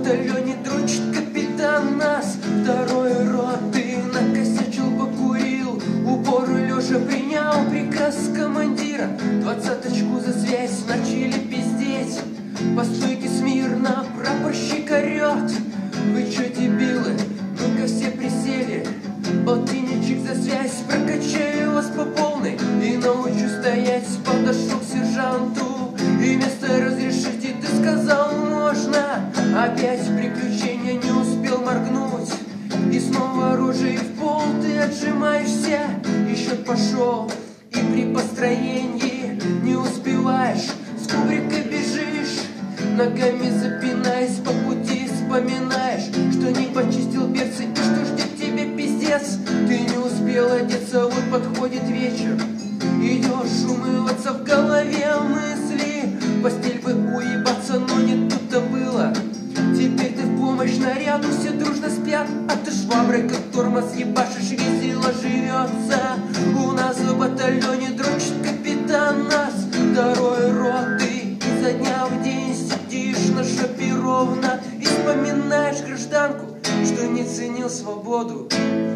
батальоне дрочит капитан нас второй роты. Накосячил, покурил, упор лежа принял приказ командира. 20-очку за связь начали пиздеть. По стойке смирно прапорщик орет: вы чё, дебилы? Ну-ка все присели. Полтинничек за связь, прокачаю вас по полной и научу стоять. Подошел к сержанту и вместо разрешите ты сказал можно. Опять приключения, не успел моргнуть, и снова оружие в пол ты отжимаешься. И счет пошел, и при построении не успеваешь, с кубрика бежишь, ногами запинаясь, по пути вспоминаешь, что не почистил берцы и что ждет тебя пиздец. Ты не успел одеться, вот подходит вечер, идешь умываться, в голове мысли, в постель бы уебаться, но не тут-то было. Теперь ты в помощь наряду, все дружно спят, а ты шваброй как тормоз ебашишь, весело живется. У нас в батальоне дрочит капитан нас второй роты. Изо дня в день сидишь на шопе ровно и вспоминаешь гражданку, что не ценил свободу.